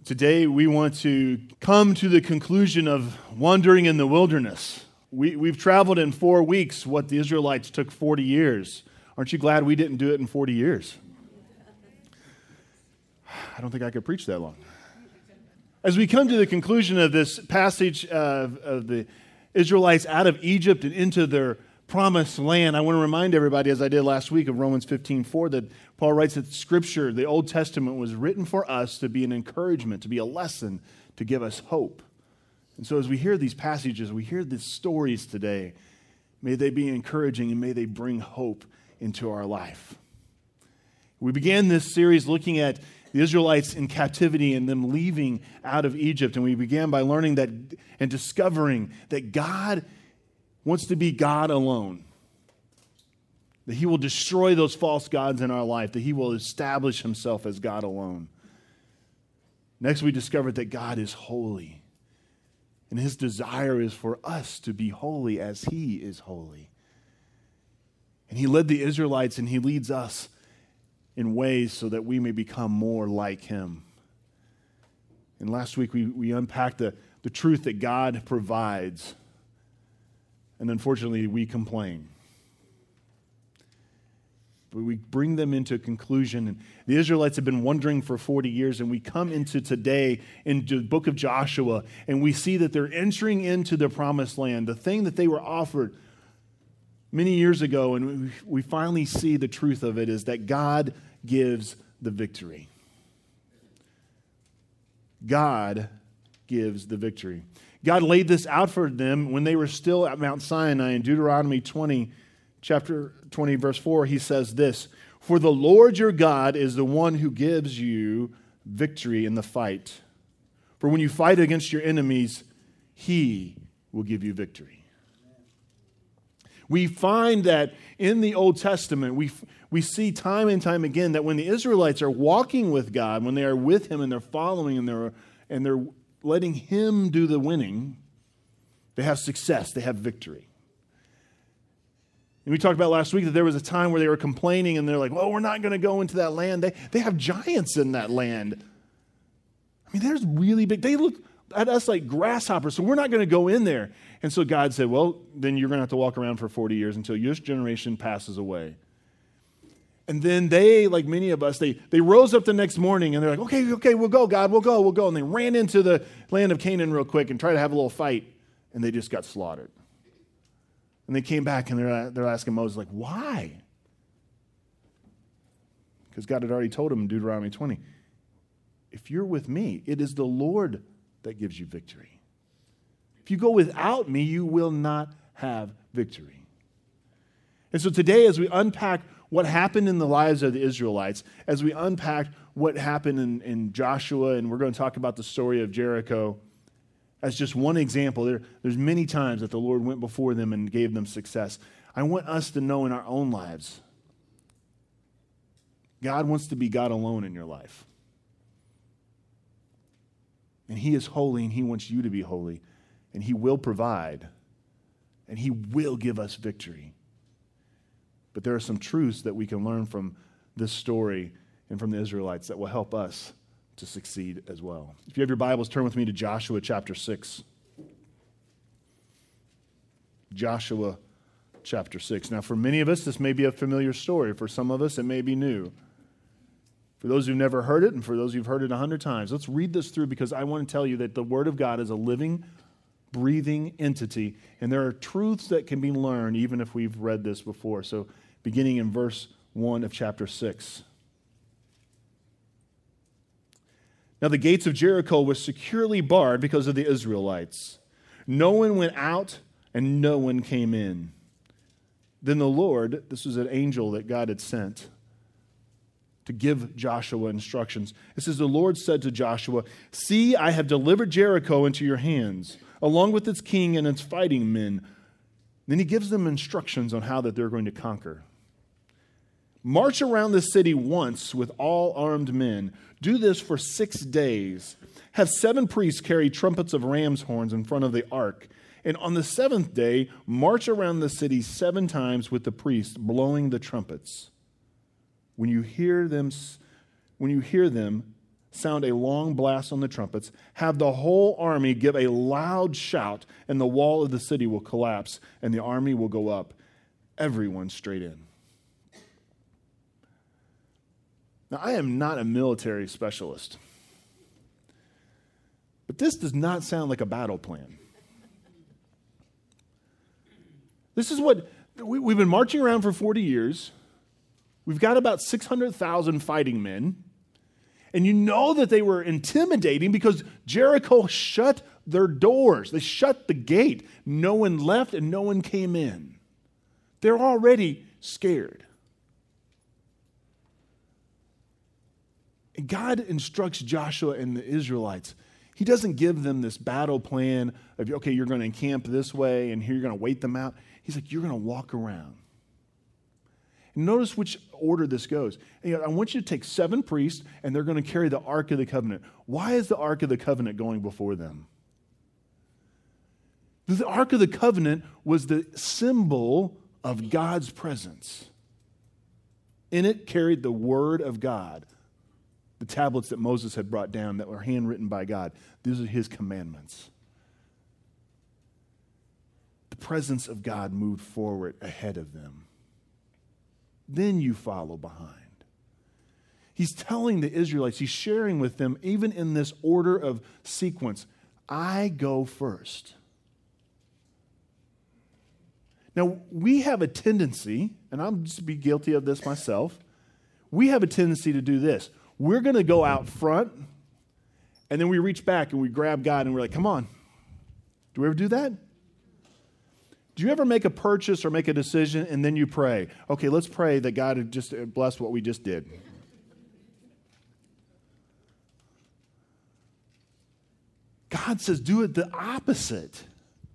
Today we want to come to the conclusion of wandering in the wilderness. We've traveled in 4 weeks what the Israelites took 40 years. Aren't you glad we didn't do it in 40 years? I don't think I could preach that long. As we come to the conclusion of this passage of the Israelites out of Egypt and into their promised land, I want to remind everybody, as I did last week, of Romans 15:4, that Paul writes that Scripture, the Old Testament, was written for us to be an encouragement, to be a lesson, to give us hope. And so as we hear these passages, we hear these stories today, may they be encouraging and may they bring hope into our life. We began this series looking at the Israelites in captivity and them leaving out of Egypt, and we began by learning that and discovering that God wants to be God alone, that He will destroy those false gods in our life, that He will establish Himself as God alone. Next, we discovered that God is holy, and His desire is for us to be holy as He is holy. And He led the Israelites, and He leads us in ways so that we may become more like Him. And last week, we unpacked the truth that God provides. And unfortunately, we complain. But we bring them into conclusion. And the Israelites have been wandering for 40 years, and we come into today into the book of Joshua, and we see that they're entering into the promised land, the thing that they were offered many years ago, and we finally see the truth of it is that God gives the victory. God gives the victory. God laid this out for them when they were still at Mount Sinai. In Deuteronomy 20, chapter 20, verse 4, He says this, "For the Lord your God is the one who gives you victory in the fight. For when you fight against your enemies, He will give you victory." We find that in the Old Testament, we see time and time again that when the Israelites are walking with God, when they are with Him and they're following and they're letting Him do the winning, they have success, they have victory. And we talked about last week that there was a time where they were complaining and they're like, well, we're not going to go into that land. They have giants in that land. I mean, there's really big, they look at us like grasshoppers, so we're not going to go in there. And so God said, well, then you're going to have to walk around for 40 years until your generation passes away. And then they, like many of us, they rose up the next morning and they're like, okay, we'll go, God, we'll go. And they ran into the land of Canaan real quick and tried to have a little fight, and they just got slaughtered. And they came back and they're asking Moses, like, why? Because God had already told them in Deuteronomy 20, if you're with me, it is the Lord that gives you victory. If you go without me, you will not have victory. And so today, as we unpack what happened in the lives of the Israelites, as we unpack what happened in Joshua, and we're going to talk about the story of Jericho as just one example. There's many times that the Lord went before them and gave them success. I want us to know in our own lives, God wants to be God alone in your life. And He is holy, and He wants you to be holy, and He will provide, and He will give us victory. But there are some truths that we can learn from this story and from the Israelites that will help us to succeed as well. If you have your Bibles, turn with me to Joshua chapter 6. Joshua chapter 6. Now, for many of us, this may be a familiar story. For some of us, it may be new. For those who've never heard it, and for those who've heard it 100 times, let's read this through because I want to tell you that the Word of God is a living, breathing entity, and there are truths that can be learned even if we've read this before. So, beginning in verse 1 of chapter 6. Now the gates of Jericho were securely barred because of the Israelites. No one went out and no one came in. Then the Lord, this was an angel that God had sent to give Joshua instructions. It says, the Lord said to Joshua, "See, I have delivered Jericho into your hands, along with its king and its fighting men." Then He gives them instructions on how that they're going to conquer. "March around the city once with all armed men. Do this for 6 days. Have 7 priests carry trumpets of ram's horns in front of the ark. And on the 7th day, march around the city 7 times with the priests blowing the trumpets. When you hear them, sound a long blast on the trumpets, have the whole army give a loud shout, and the wall of the city will collapse, and the army will go up, everyone straight in. Now, I am not a military specialist, but this does not sound like a battle plan. This is what we've been marching around for 40 years. We've got about 600,000 fighting men. And you know that they were intimidating because Jericho shut their doors. They shut the gate. No one left and no one came in. They're already scared. And God instructs Joshua and the Israelites. He doesn't give them this battle plan of, okay, you're going to encamp this way and here you're going to wait them out. He's like, you're going to walk around. And notice which order this goes. And I want you to take 7 priests, and they're going to carry the Ark of the Covenant. Why is the Ark of the Covenant going before them? The Ark of the Covenant was the symbol of God's presence. In it carried the Word of God, the tablets that Moses had brought down that were handwritten by God. These are his commandments. The presence of God moved forward ahead of them. Then you follow behind. He's telling the Israelites, he's sharing with them, even in this order of sequence, I go first. Now, we have a tendency, and I'll just be guilty of this myself, we have a tendency to do this. We're going to go out front, and then we reach back and we grab God and we're like, come on. Do we ever do that? Do you ever make a purchase or make a decision and then you pray, okay, let's pray that God would just bless what we just did? God says, do it the opposite.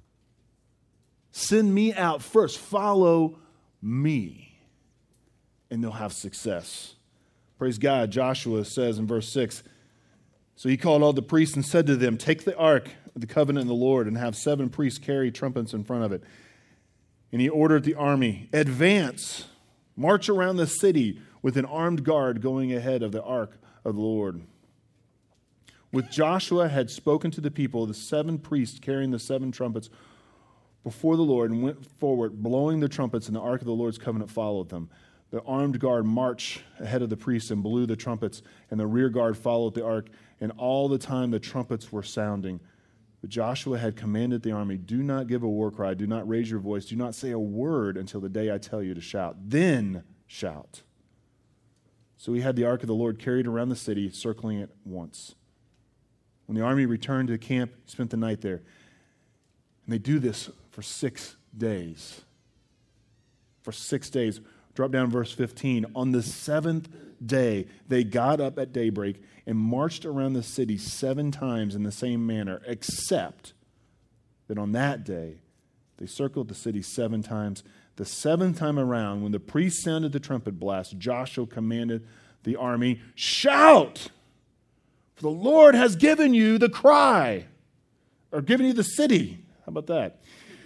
Send me out first. Follow me. And they'll have success. Praise God. Joshua says in verse 6, so he called all the priests and said to them, take the ark of the covenant of the Lord and have 7 priests carry trumpets in front of it. And he ordered the army, advance, march around the city with an armed guard going ahead of the ark of the Lord. With Joshua had spoken to the people, the 7 priests carrying the 7 trumpets before the Lord and went forward, blowing the trumpets, and the ark of the Lord's covenant followed them. The armed guard marched ahead of the priests and blew the trumpets, and the rear guard followed the ark, and all the time the trumpets were sounding. But Joshua had commanded the army, do not give a war cry, do not raise your voice, do not say a word until the day I tell you to shout. Then shout. So he had the ark of the Lord carried around the city, circling it once. When the army returned to the camp, he spent the night there. And they do this for 6 days. For 6 days. Drop down verse 15. On the 7th day, they got up at daybreak and marched around the city 7 times in the same manner, except that on that day, they circled the city 7 times. The 7th time around, when the priest sounded the trumpet blast, Joshua commanded the army, shout! For the Lord has given you the cry, or given you the city. How about that?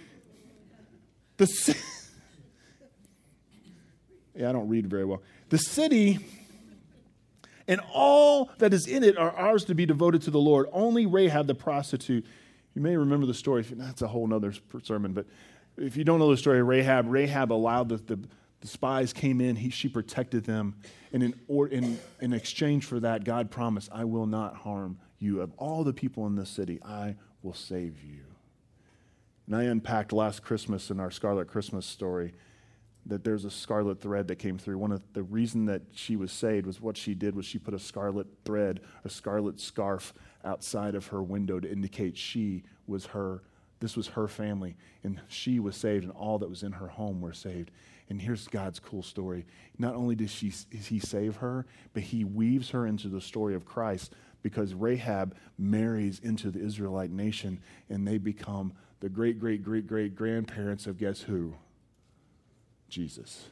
Yeah, I don't read very well. The city and all that is in it are ours to be devoted to the Lord. Only Rahab the prostitute. You may remember the story. That's a whole other sermon. But if you don't know the story of Rahab allowed the spies came in. She protected them. And in exchange for that, God promised, I will not harm you. Of all the people in this city, I will save you. And I unpacked last Christmas in our Scarlet Christmas story that there's a scarlet thread that came through. One of the reason that she was saved was what she did was she put a scarlet thread, a scarlet scarf outside of her window to indicate this was her family, and she was saved, and all that was in her home were saved. And here's God's cool story. Not only does he save her, but he weaves her into the story of Christ, because Rahab marries into the Israelite nation, and they become the great-great-great-great-grandparents of guess who? Jesus.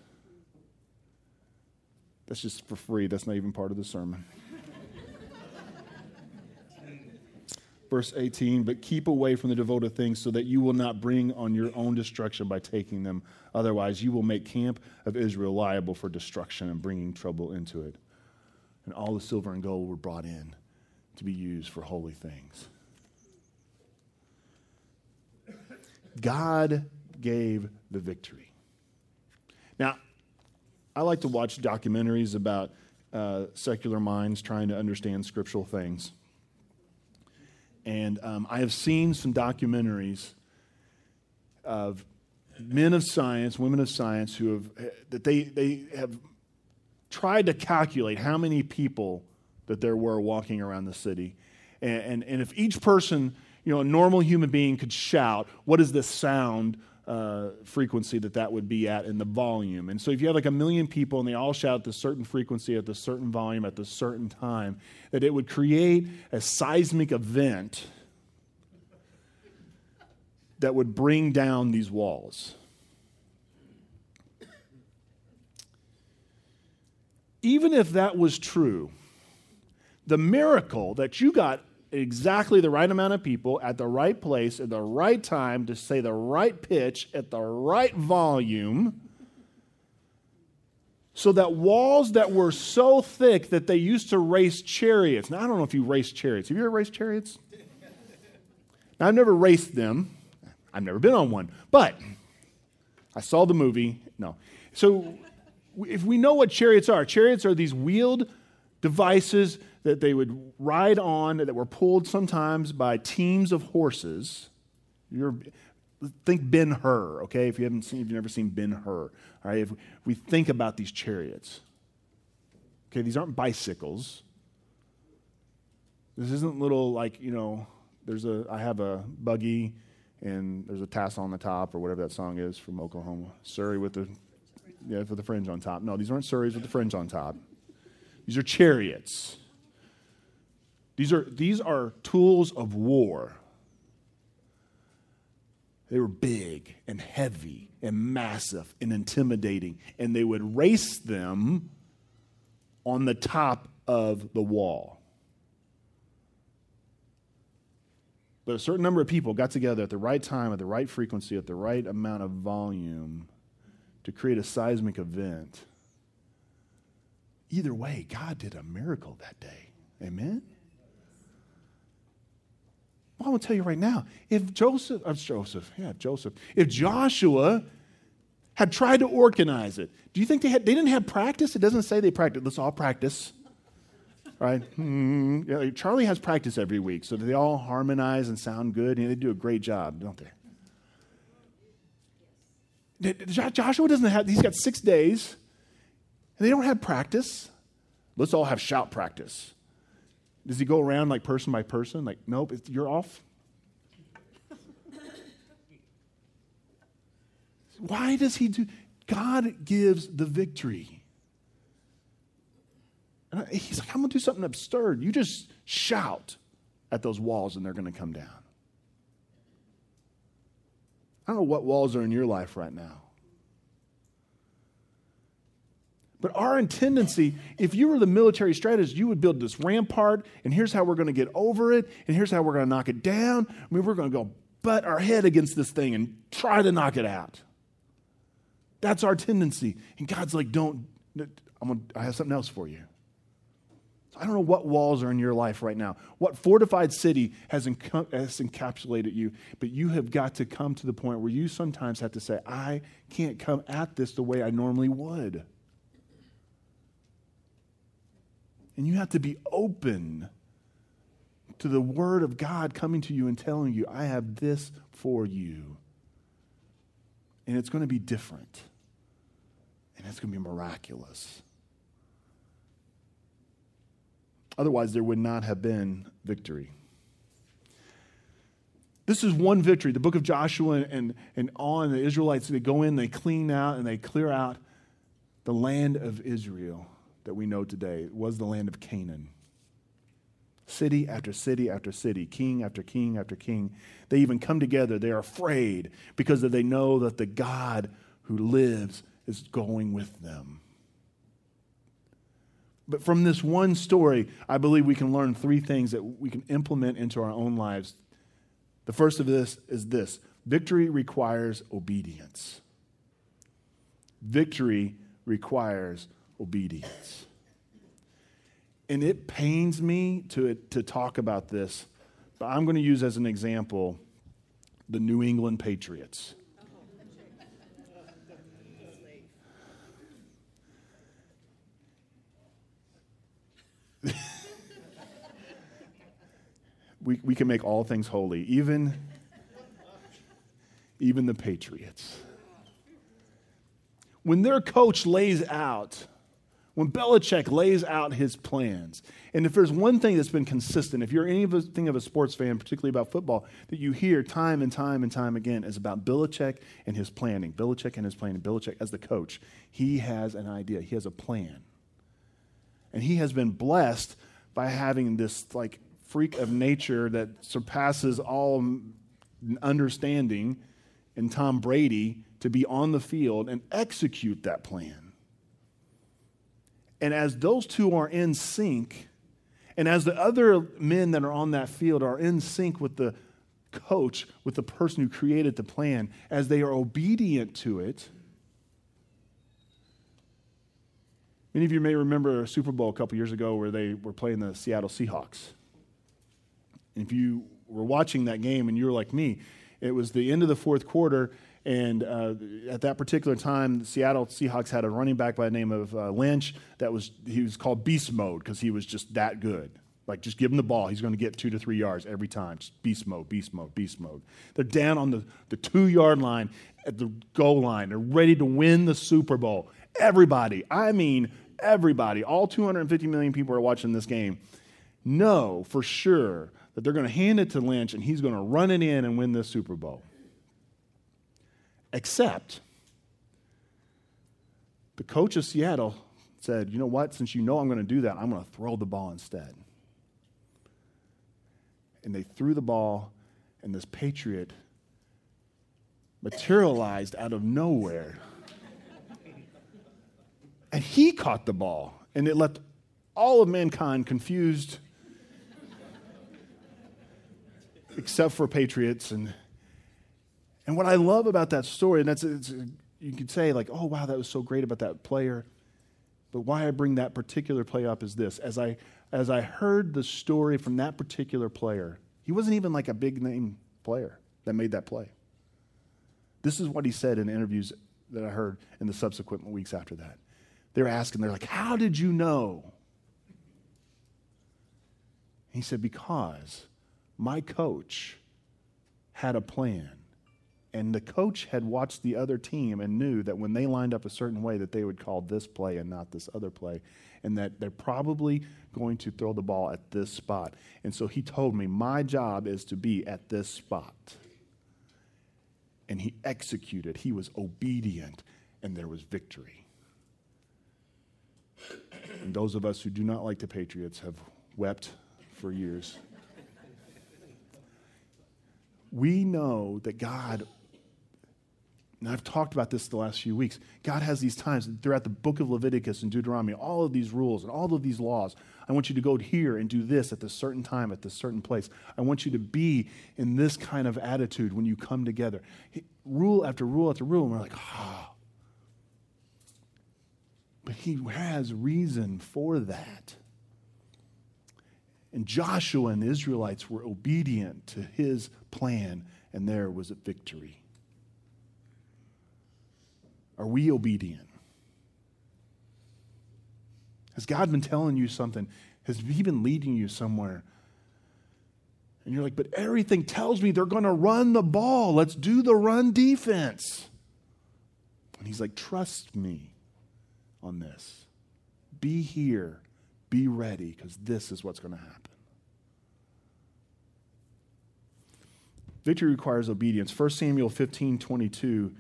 That's just for free. That's not even part of the sermon. Verse 18, but keep away from the devoted things so that you will not bring on your own destruction by taking them. Otherwise, you will make camp of Israel liable for destruction and bringing trouble into it. And all the silver and gold were brought in. to be used for holy things. God gave the victory. Now, I like to watch documentaries about secular minds trying to understand scriptural things. And I have seen some documentaries of men of science, women of science, they have tried to calculate how many people that there were walking around the city. And if each person, a normal human being could shout, what is the sound frequency that would be at in the volume? And so if you have like 1 million people and they all shout at the certain frequency, at the certain volume, at the certain time, that it would create a seismic event that would bring down these walls. Even if that was true, the miracle that you got exactly the right amount of people at the right place at the right time to say the right pitch at the right volume, so that walls that were so thick that they used to race chariots. Now, I don't know if you race chariots. Have you ever raced chariots? Now, I've never raced them. I've never been on one. But I saw the movie. No. So if we know what chariots are these wheeled devices that they would ride on that were pulled sometimes by teams of horses. Think Ben-Hur, okay? If you've never seen Ben-Hur, all right? If we think about these chariots, okay, these aren't bicycles. This isn't little I have a buggy and there's a tassel on the top or whatever that song is from Oklahoma. Surrey with the fringe on top. No, these aren't Surreys with the fringe on top. These are chariots. These are tools of war. They were big and heavy and massive and intimidating, and they would race them on the top of the wall. But a certain number of people got together at the right time, at the right frequency, at the right amount of volume to create a seismic event. Either way, God did a miracle that day. Amen? Well, I will tell you right now, if Joshua had tried to organize it, do you think they didn't have practice? It doesn't say they practiced. Let's all practice. Right? Yeah, Charlie has practice every week, so they all harmonize and sound good, and they do a great job, don't they? Joshua doesn't have, he's got 6 days, and they don't have practice. Let's all have shout practice. Does he go around like person by person? Like, nope, you're off. Why does he do? God gives the victory. And he's like, I'm going to do something absurd. You just shout at those walls and they're going to come down. I don't know what walls are in your life right now. But our tendency, if you were the military strategist, you would build this rampart, and here's how we're going to get over it, and here's how we're going to knock it down. I mean, we're going to go butt our head against this thing and try to knock it out. That's our tendency. And God's like, I have something else for you. So I don't know what walls are in your life right now, what fortified city has encapsulated you, but you have got to come to the point where you sometimes have to say, I can't come at this the way I normally would. And you have to be open to the word of God coming to you and telling you, I have this for you. And it's going to be different. And it's going to be miraculous. Otherwise, there would not have been victory. This is one victory. The book of Joshua and on, the Israelites, they go in, they clean out, and they clear out the land of Israel that we know today. It was the land of Canaan. City after city after city, king after king after king. They even come together. They are afraid because they know that the God who lives is going with them. But from this one story, I believe we can learn 3 things that we can implement into our own lives. The first of this is this: victory requires obedience. Victory requires obedience. And it pains me to talk about this, but I'm going to use as an example the New England Patriots. We can make all things holy, even the Patriots. When their coach lays out, when Belichick lays out his plans, and if there's one thing that's been consistent, if you're anything of a sports fan, particularly about football, that you hear time and time and time again is about Belichick and his planning. Belichick and his planning. Belichick as the coach. He has an idea. He has a plan. And he has been blessed by having this freak of nature that surpasses all understanding in Tom Brady to be on the field and execute that plan. And as those two are in sync, and as the other men that are on that field are in sync with the coach, with the person who created the plan, as they are obedient to it. Many of you may remember a Super Bowl a couple years ago where they were playing the Seattle Seahawks. And if you were watching that game and you were like me, it was the end of the fourth quarter, and at that particular time, the Seattle Seahawks had a running back by the name of Lynch. He was called beast mode because he was just that good. Just give him the ball. He's going to get 2 to 3 yards every time. Just beast mode, beast mode, beast mode. They're down on the 2-yard line at the goal line. They're ready to win the Super Bowl. Everybody, all 250 million people are watching this game, know for sure that they're going to hand it to Lynch and he's going to run it in and win this Super Bowl. Except the coach of Seattle said, you know what, since you know I'm going to do that, I'm going to throw the ball instead. And they threw the ball, and this Patriot materialized out of nowhere. And he caught the ball, and it left all of mankind confused, except for Patriots. And what I love about that story, and you could say oh, wow, that was so great about that player. But why I bring that particular play up is this. As I heard the story from that particular player, he wasn't even a big name player that made that play. This is what he said in interviews that I heard in the subsequent weeks after that. They're like, how did you know? He said, because my coach had a plan. And the coach had watched the other team and knew that when they lined up a certain way that they would call this play and not this other play, and that they're probably going to throw the ball at this spot. And so he told me, my job is to be at this spot. And he executed. He was obedient, and there was victory. And those of us who do not like the Patriots have wept for years. We know that God, and I've talked about this the last few weeks, God has these times throughout the book of Leviticus and Deuteronomy, all of these rules and all of these laws. I want you to go here and do this at this certain time, at this certain place. I want you to be in this kind of attitude when you come together. Rule after rule after rule, and we're like, But he has reason for that. And Joshua and the Israelites were obedient to his plan, and there was a victory. Are we obedient? Has God been telling you something? Has he been leading you somewhere? And you're like, but everything tells me they're going to run the ball. Let's do the run defense. And he's like, trust me on this. Be here. Be ready, because this is what's going to happen. Victory requires obedience. 1 Samuel 15:22.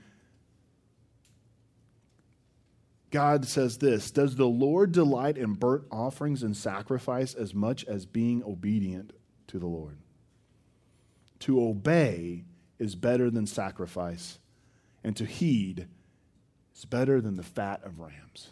God says this, does the Lord delight in burnt offerings and sacrifice as much as being obedient to the Lord? To obey is better than sacrifice, and to heed is better than the fat of rams.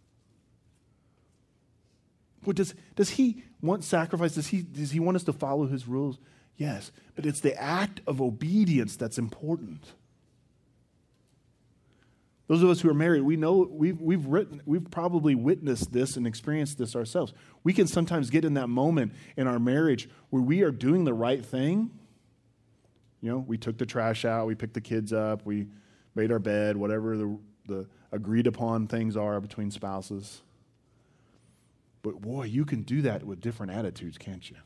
What does he want sacrifice? Does he want us to follow his rules? Yes, but it's the act of obedience that's important. Those of us who are married, we know we've probably witnessed this and experienced this ourselves. We can sometimes get in that moment in our marriage where we are doing the right thing. You know, we took the trash out, we picked the kids up, we made our bed, whatever the agreed upon things are between spouses. But boy, you can do that with different attitudes, can't you?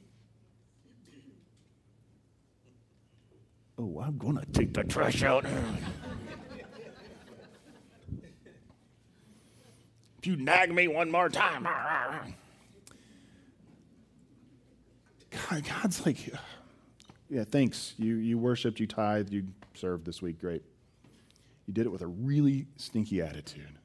Oh, I'm going to take the trash out. If you nag me one more time. God's like, yeah, thanks. You worshiped, you tithed, you served this week. Great. You did it with a really stinky attitude.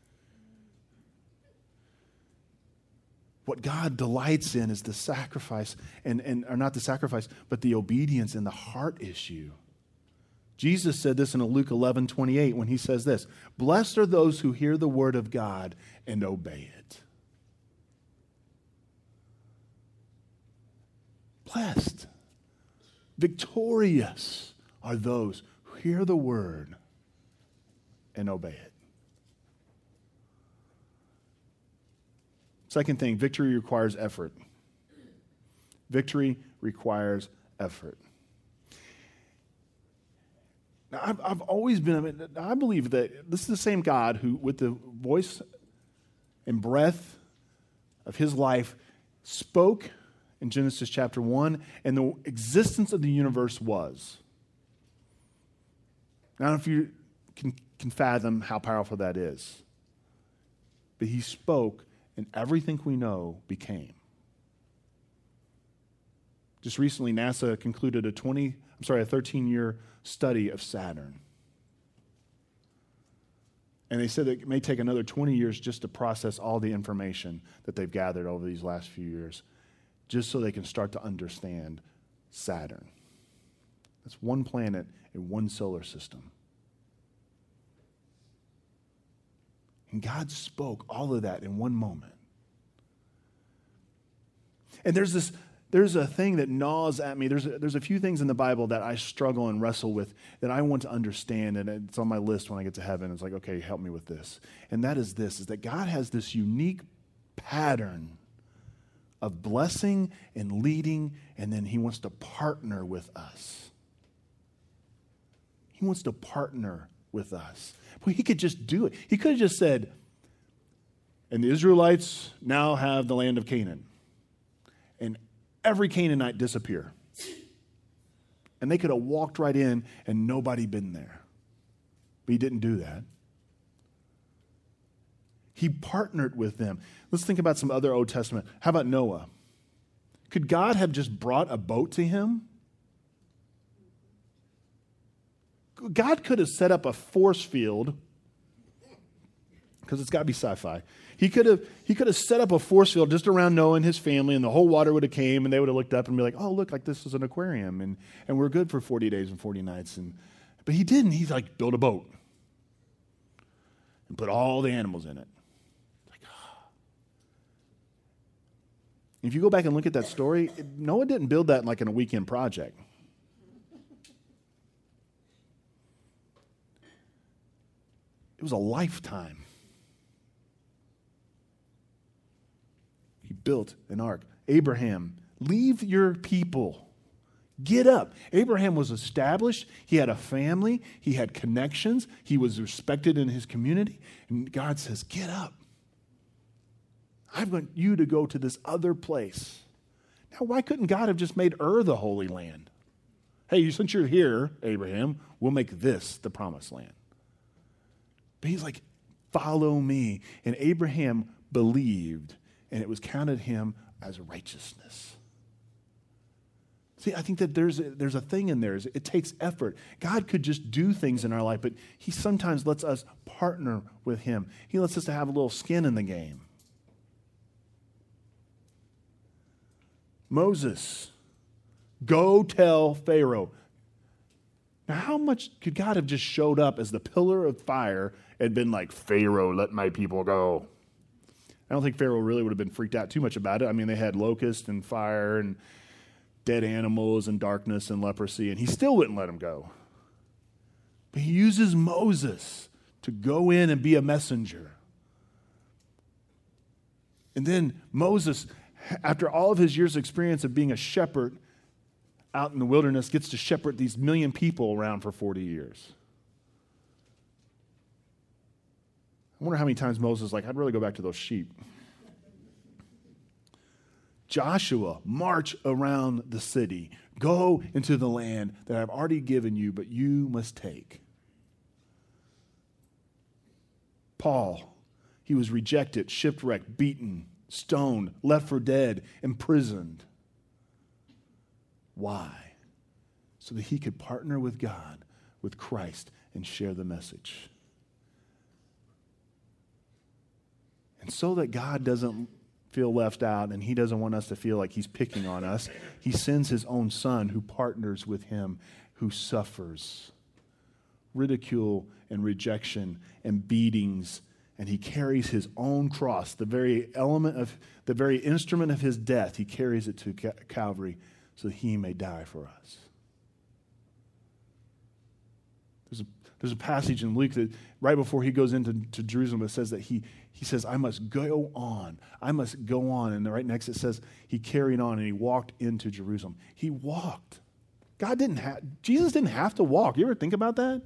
What God delights in is the sacrifice, or not the sacrifice, but the obedience and the heart issue. Jesus said this in Luke 11:28 when he says this, "Blessed are those who hear the word of God and obey it." Blessed, victorious are those who hear the word and obey it. Second thing, victory requires effort. Victory requires effort. Now, I've always been, I believe that this is the same God who, with the voice and breath of his life, spoke in Genesis chapter 1, and the existence of the universe was. I don't know if you can fathom how powerful that is. But he spoke, and everything we know became. Just recently, NASA concluded a 13-year study of Saturn. And they said that it may take another 20 years just to process all the information that they've gathered over these last few years, just so they can start to understand Saturn. That's one planet in one solar system. And God spoke all of that in one moment. And there's a thing that gnaws at me. There's a few things in the Bible that I struggle and wrestle with that I want to understand, and it's on my list when I get to heaven. It's like, okay, help me with this. And that is this, is that God has this unique pattern of blessing and leading, and then he wants to partner with us. He wants to partner with us. Well, he could just do it. He could have just said, and the Israelites now have the land of Canaan. And every Canaanite disappear. And they could have walked right in and nobody been there. But he didn't do that. He partnered with them. Let's think about some other Old Testament. How about Noah? Could God have just brought a boat to him? God could have set up a force field, because it's got to be sci-fi. He could have set up a force field just around Noah and his family, and the whole water would have came, and they would have looked up and be like, oh, look, like this is an aquarium, and we're good for 40 days and 40 nights. But he didn't. He's like, build a boat and put all the animals in it. Like, oh. If you go back and look at that story, Noah didn't build that like in a weekend project. It was a lifetime. He built an ark. Abraham, leave your people. Get up. Abraham was established. He had a family. He had connections. He was respected in his community. And God says, get up. I want you to go to this other place. Now, why couldn't God have just made Ur the Holy Land? Hey, since you're here, Abraham, we'll make this the promised land. But he's like, follow me. And Abraham believed, and it was counted him as righteousness. See, I think that there's a thing in there. It takes effort. God could just do things in our life, but he sometimes lets us partner with him. He lets us to have a little skin in the game. Moses, go tell Pharaoh. Now, how much could God have just showed up as the pillar of fire and been like, Pharaoh, let my people go? I don't think Pharaoh really would have been freaked out too much about it. I mean, they had locusts and fire and dead animals and darkness and leprosy, and he still wouldn't let them go. But he uses Moses to go in and be a messenger. And then Moses, after all of his years' experience of being a shepherd out in the wilderness, gets to shepherd these 1 million people around for 40 years. I wonder how many times Moses is like, I'd really go back to those sheep. Joshua, march around the city. Go into the land that I've already given you, but you must take. Paul, he was rejected, shipwrecked, beaten, stoned, left for dead, imprisoned. Why? So that he could partner with God, with Christ, and share the message. And so that God doesn't feel left out and he doesn't want us to feel like he's picking on us, he sends his own son who partners with him, who suffers ridicule and rejection and beatings, and he carries his own cross, the very instrument of his death. He carries it to Calvary so that he may die for us. There's a passage in Luke that right before he goes into Jerusalem, it says that he says, I must go on. I must go on. And right next it says he carried on and he walked into Jerusalem. He walked. Jesus didn't have to walk. You ever think about that?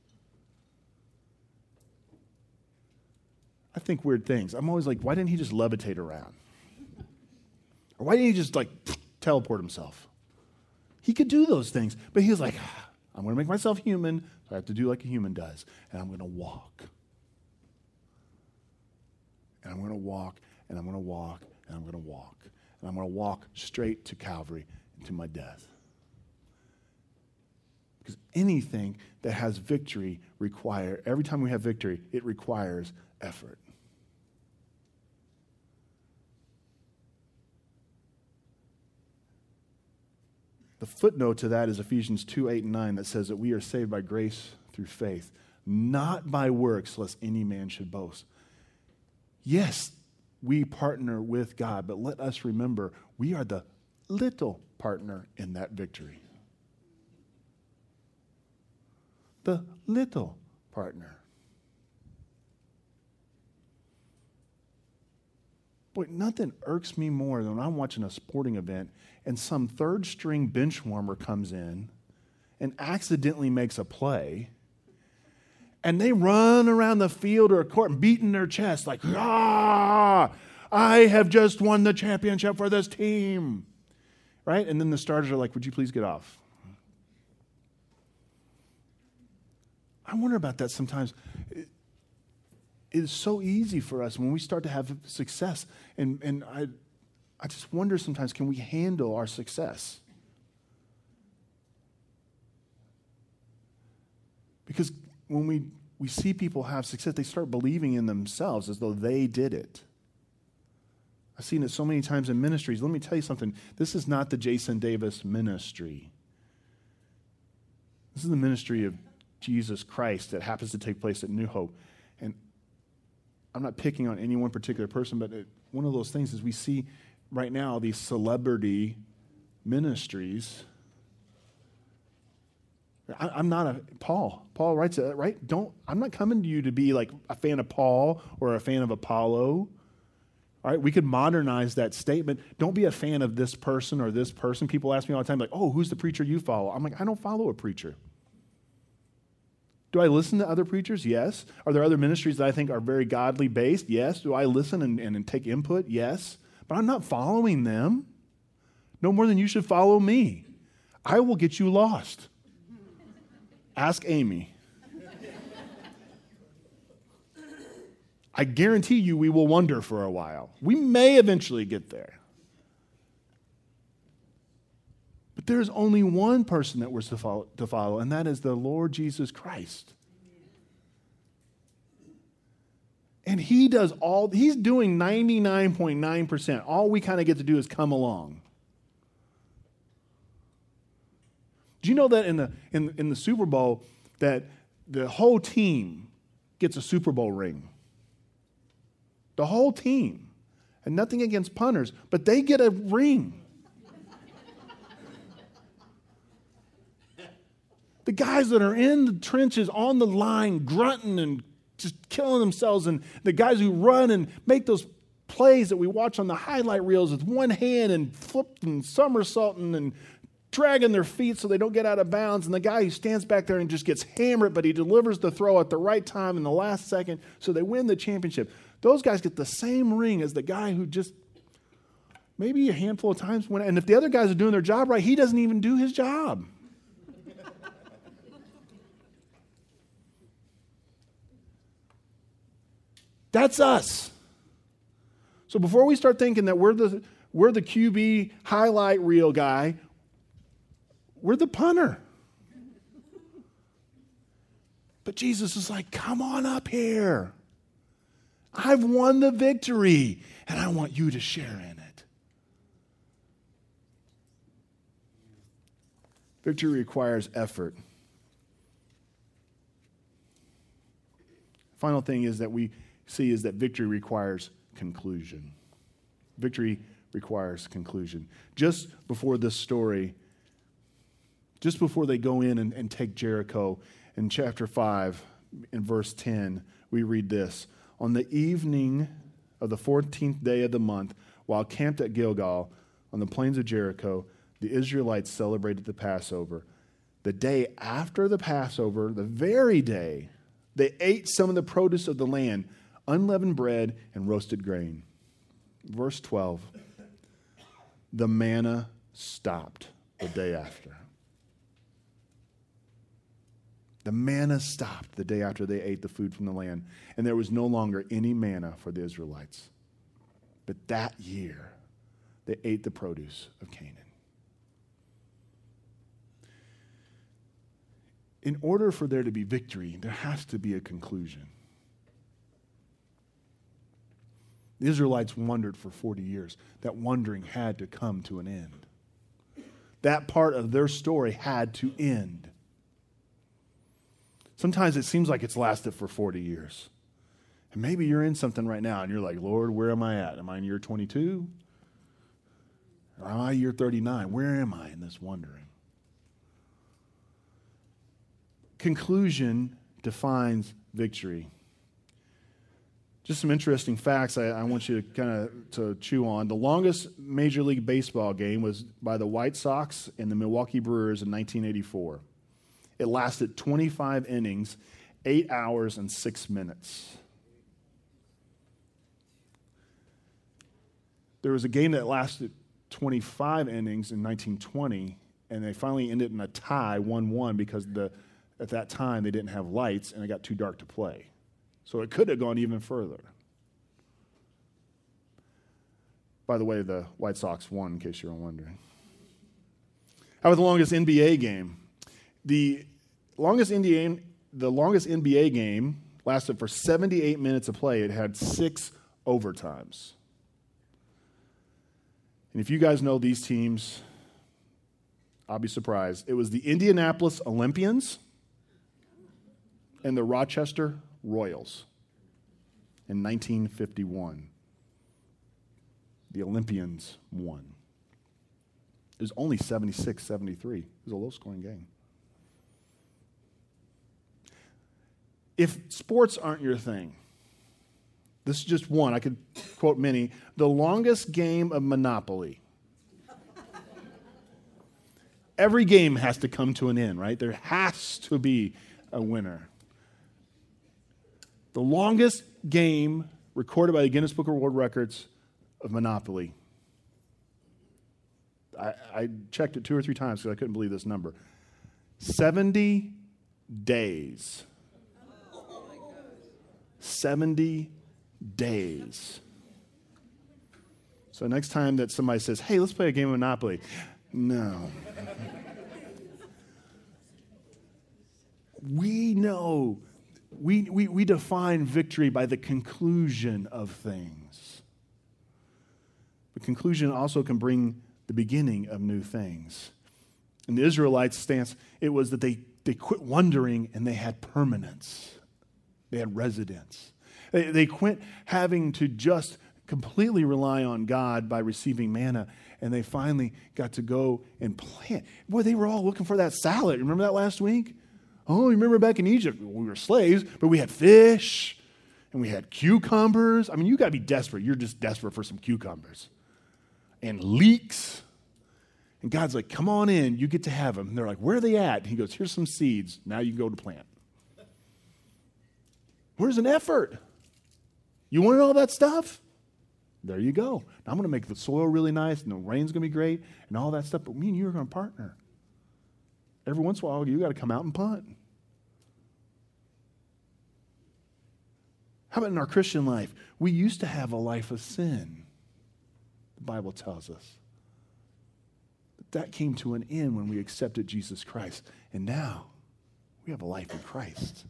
I think weird things. I'm always like, why didn't he just levitate around? Or why didn't he just teleport himself? He could do those things. But he was like, I'm going to make myself human, so I have to do like a human does. And I'm going to walk. And I'm going to walk, and I'm going to walk, and I'm going to walk. And I'm going to walk straight to Calvary and to my death. Because anything that has victory every time we have victory, it requires effort. The footnote to that is Ephesians 2:8-9 that says that we are saved by grace through faith, not by works, lest any man should boast. Yes, we partner with God, but let us remember we are the little partner in that victory. The little partner. Boy, nothing irks me more than when I'm watching a sporting event and some third-string bench warmer comes in and accidentally makes a play, and they run around the field or a court beating their chest like, I have just won the championship for this team. Right? And then the starters are like, would you please get off? I wonder about that sometimes. It is so easy for us when we start to have success. And I just wonder sometimes, can we handle our success? Because when we see people have success, they start believing in themselves as though they did it. I've seen it so many times in ministries. Let me tell you something. This is not the Jason Davis ministry. This is the ministry of Jesus Christ that happens to take place at New Hope. And I'm not picking on any one particular person, but one of those things is we see right now these celebrity ministries. I'm not Paul. Paul writes it, right? I'm not coming to you to be like a fan of Paul or a fan of Apollo. All right, we could modernize that statement. Don't be a fan of this person or this person. People ask me all the time, like, oh, who's the preacher you follow? I'm like, I don't follow a preacher. Do I listen to other preachers? Yes. Are there other ministries that I think are very godly based? Yes. Do I listen and take input? Yes. But I'm not following them. No more than you should follow me. I will get you lost. Ask Amy. I guarantee you we will wander for a while. We may eventually get there. But there's only one person that we're to follow, and that is the Lord Jesus Christ. And he's doing 99.9%. All we kind of get to do is come along. Do you know that in the Super Bowl that the whole team gets a Super Bowl ring? The whole team. And nothing against punters, but they get a ring. The guys that are in the trenches on the line grunting and just killing themselves. And the guys who run and make those plays that we watch on the highlight reels with one hand and flipping and somersaulting and dragging their feet so they don't get out of bounds. And the guy who stands back there and just gets hammered, but he delivers the throw at the right time in the last second so they win the championship. Those guys get the same ring as the guy who just maybe a handful of times went. And if the other guys are doing their job right, he doesn't even do his job. That's us. So before we start thinking that we're the QB highlight reel guy, we're the punter. But Jesus is like, come on up here. I've won the victory, and I want you to share in it. Victory requires effort. Final thing is that we see is that victory requires conclusion. Victory requires conclusion. Just before this story, just before they go in and take Jericho, in chapter 5, in verse 10, we read this. On the evening of the 14th day of the month, while camped at Gilgal on the plains of Jericho, the Israelites celebrated the Passover. The day after the Passover, the very day, they ate some of the produce of the land, unleavened bread and roasted grain. Verse 12, the manna stopped the day after. The manna stopped the day after they ate the food from the land, and there was no longer any manna for the Israelites. But that year, they ate the produce of Canaan. In order for there to be victory, there has to be a conclusion. The Israelites wandered for 40 years. That wandering had to come to an end. That part of their story had to end. Sometimes it seems like it's lasted for 40 years. And maybe you're in something right now and you're like, Lord, where am I at? Am I in year 22? Or am I year 39? Where am I in this wandering? Conclusion defines victory. Just some interesting facts I want you to kind of to chew on. The longest Major League Baseball game was by the White Sox and the Milwaukee Brewers in 1984. It lasted 25 innings, 8 hours and 6 minutes. There was a game that lasted 25 innings in 1920, and they finally ended in a tie, 1-1, because at that time they didn't have lights and it got too dark to play. So it could have gone even further. By the way, the White Sox won, in case you're wondering. How about the longest NBA game? The longest NBA game lasted for 78 minutes of play. It had 6 overtimes. And if you guys know these teams, I'll be surprised. It was the Indianapolis Olympians and the Rochester Royals in 1951. The Olympians won. It was only 76-73. It was a low-scoring game. If sports aren't your thing, this is just one. I could quote many. The longest game of Monopoly. Every game has to come to an end, right? There has to be a winner. The longest game recorded by the Guinness Book of World Records of Monopoly. I checked it 2 or 3 times because I couldn't believe this number. 70 days. 70 days. So next time that somebody says, hey, let's play a game of Monopoly. No. We know, we define victory by the conclusion of things. But conclusion also can bring the beginning of new things. In the Israelites' stance, it was that they quit wandering and they had permanence. They had residence. They quit having to just completely rely on God by receiving manna, and they finally got to go and plant. Boy, they were all looking for that salad. Remember that last week? Oh, you remember back in Egypt, we were slaves, but we had fish and we had cucumbers. I mean, you got to be desperate. You're just desperate for some cucumbers and leeks. And God's like, come on in. You get to have them. And they're like, where are they at? And he goes, here's some seeds. Now you can go to plant. Where's an effort? You wanted all that stuff? There you go. Now I'm going to make the soil really nice, and the rain's going to be great, and all that stuff. But me and you are going to partner. Every once in a while, you got to come out and punt. How about in our Christian life? We used to have a life of sin, the Bible tells us. But that came to an end when we accepted Jesus Christ. And now, we have a life in Christ.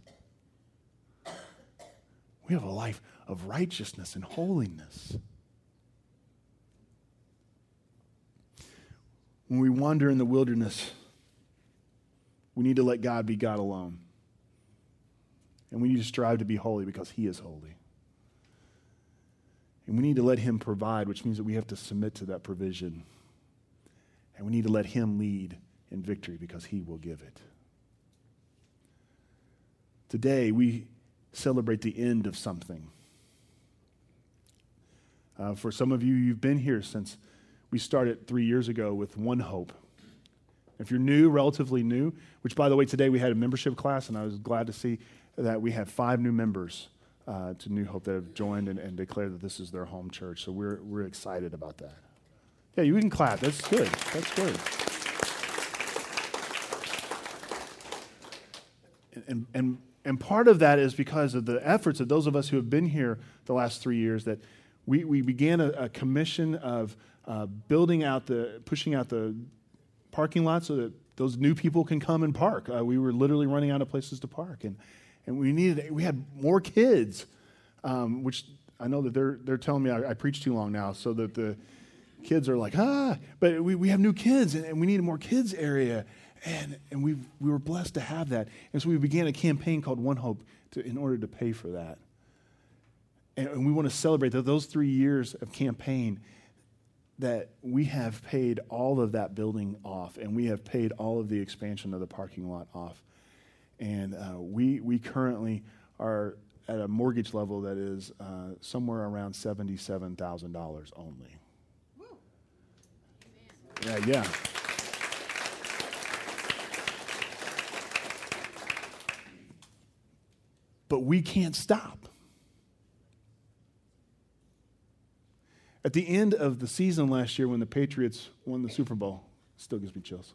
We have a life of righteousness and holiness. When we wander in the wilderness, we need to let God be God alone. And we need to strive to be holy because he is holy. And we need to let him provide, which means that we have to submit to that provision. And we need to let him lead in victory because he will give it. Today, we celebrate the end of something. For some of you, you've been here since we started 3 years ago with One Hope. If you're new, relatively new, which, by the way, today we had a membership class, and I was glad to see that we have 5 new members to New Hope that have joined and declared that this is their home church. So we're excited about that. Yeah, you can clap. That's good. That's good. And part of that is because of the efforts of those of us who have been here the last 3 years, that we began a commission of pushing out the parking lot so that those new people can come and park. We were literally running out of places to park, and we had more kids, which I know that they're telling me I preach too long now, so that the kids are like, but we have new kids, and we need a more kids area. And we were blessed to have that. And so we began a campaign called One Hope in order to pay for that. And we want to celebrate that those 3 years of campaign, that we have paid all of that building off, and we have paid all of the expansion of the parking lot off. And we currently are at a mortgage level that is somewhere around $77,000 only. Woo. Yeah. But we can't stop. At the end of the season last year, when the Patriots won the Super Bowl, still gives me chills.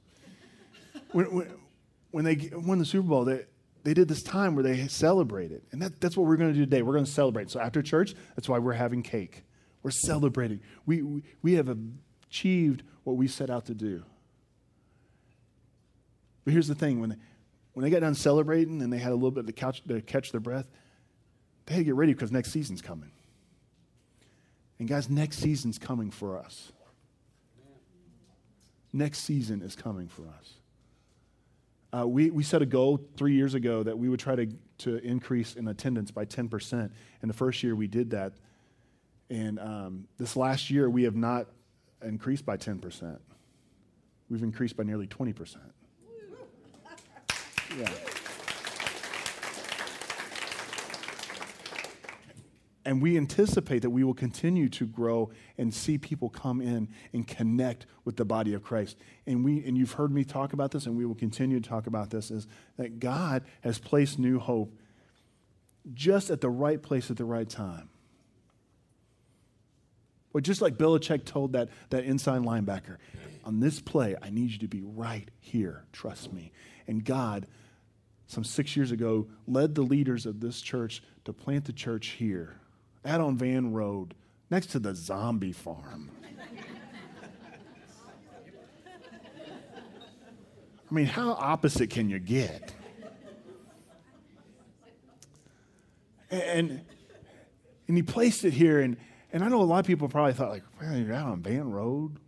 When they won the Super Bowl, they did this time where they celebrated. And that's what we're going to do today. We're going to celebrate. So after church, that's why we're having cake. We're celebrating. We have achieved what we set out to do. But here's the thing. When they got done celebrating and they had a little bit to catch their breath, they had to get ready because next season's coming. And guys, next season's coming for us. Next season is coming for us. We set a goal 3 years ago that we would try to increase in attendance by 10%. And the first year we did that. And this last year we have not increased by 10%. We've increased by nearly 20%. Yeah. And we anticipate that we will continue to grow and see people come in and connect with the body of Christ. And you've heard me talk about this, and we will continue to talk about this, is that God has placed New Hope just at the right place at the right time. But just like Belichick told that inside linebacker, on this play, I need you to be right here. Trust me. And God, some 6 years ago, led the leaders of this church to plant the church here, out on Van Road, next to the zombie farm. I mean, how opposite can you get? And he placed it here, and I know a lot of people probably thought, like, well, you're out on Van Road?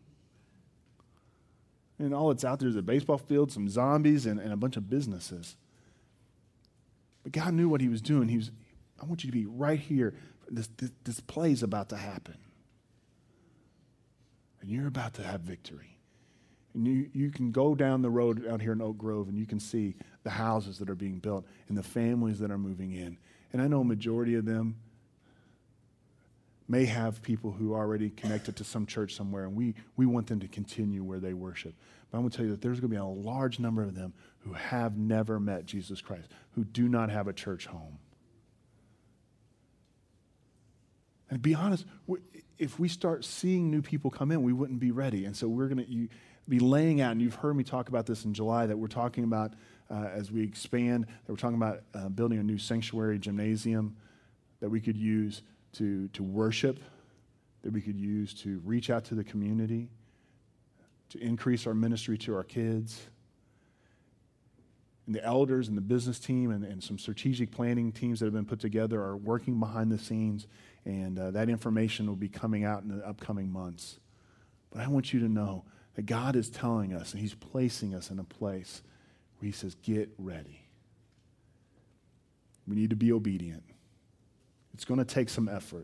And all that's out there is a baseball field, some zombies, and a bunch of businesses. But God knew what he was doing. I want you to be right here. This play's about to happen. And you're about to have victory. And you can go down the road out here in Oak Grove and you can see the houses that are being built and the families that are moving in. And I know a majority of them may have people who are already connected to some church somewhere, and we want them to continue where they worship. But I'm going to tell you that there's going to be a large number of them who have never met Jesus Christ, who do not have a church home. And to be honest, if we start seeing new people come in, we wouldn't be ready. And so we're going to be laying out, and you've heard me talk about this in July, that we're talking about, as we expand, that we're talking about building a new sanctuary gymnasium that we could use to worship, that we could use to reach out to the community, to increase our ministry to our kids. And the elders and the business team and some strategic planning teams that have been put together are working behind the scenes, and that information will be coming out in the upcoming months. But I want you to know that God is telling us, and he's placing us in a place where he says, get ready. We need to be obedient. It's going to take some effort.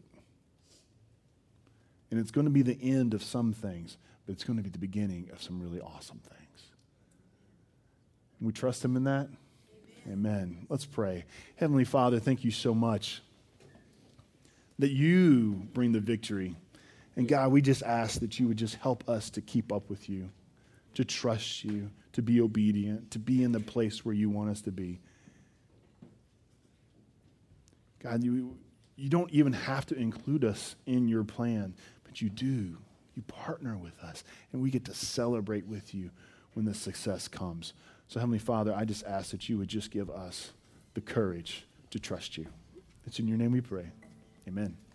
And it's going to be the end of some things, but it's going to be the beginning of some really awesome things. And we trust him in that? Amen. Let's pray. Heavenly Father, thank you so much that you bring the victory. And God, we just ask that you would just help us to keep up with you, to trust you, to be obedient, to be in the place where you want us to be. God, you don't even have to include us in your plan, but you do. You partner with us, and we get to celebrate with you when the success comes. So, Heavenly Father, I just ask that you would just give us the courage to trust you. It's in your name we pray. Amen.